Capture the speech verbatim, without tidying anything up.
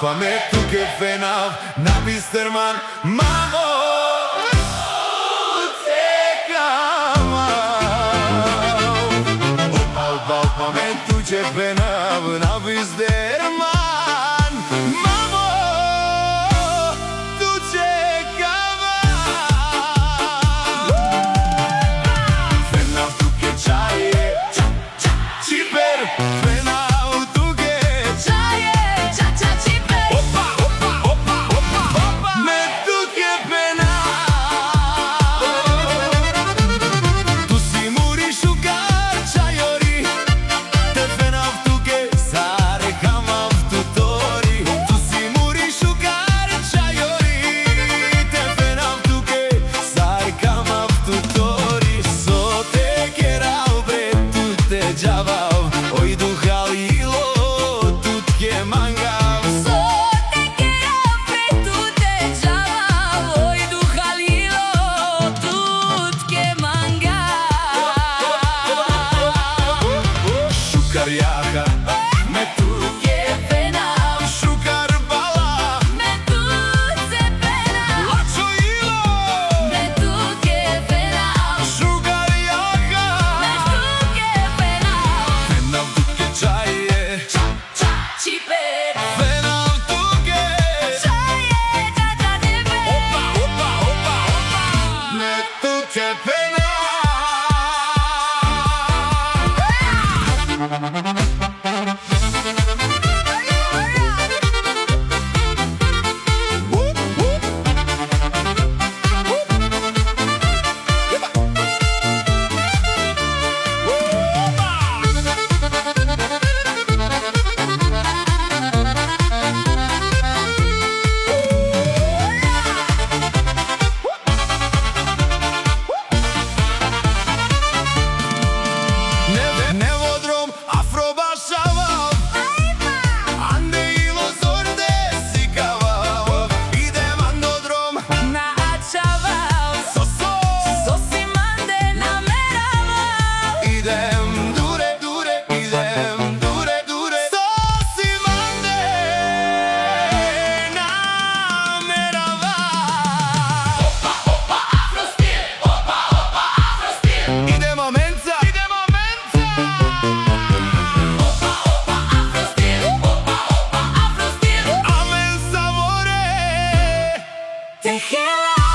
pa me tu che fenav na Bisterman, mamo pa me tu che fenav na Bisterman, mamo tu čekava. Fenav tu che čaje Čiper, fenav tu che Čaje, ča ča čiper. Opa, opa, opa, opa, opa me tu che fenav. Tu si muri šukar čajori, te fenav tu che sare kamav tu tori. Tu si muri šukar čajori, te fenav tu che sare kamav tu tori. So te kerao bre tu te džavav, oj duhalilo tu tke mangav. So te kerao pre tu te džavav, oj duhalilo tut ke manga. Šukar jaha me tu Je fenav, šukar bala me tu se fenav. Lačo ilo Me tu ke fenav, šukar jaha me tu ke fenav. Fenav tu che čaje Ča ča čiper. Fenav tu che Čaje, ča ča čiper. Opa, opa, opa, opa me tu che fenav. Nevodrom afrobašavav, ande ilo zorde sikavav. Idem andodrom Na ačavav, soso, sosi mande nameraval. idem dure, dure, idem dure, dure. Sosi mande namerava. Opa, opa, afrostil, opa, opa, afrostil. Idemo menca, idemo menca. Opa, opa, afrostil, opa, opa, afrostil. Amen savore. Te hela.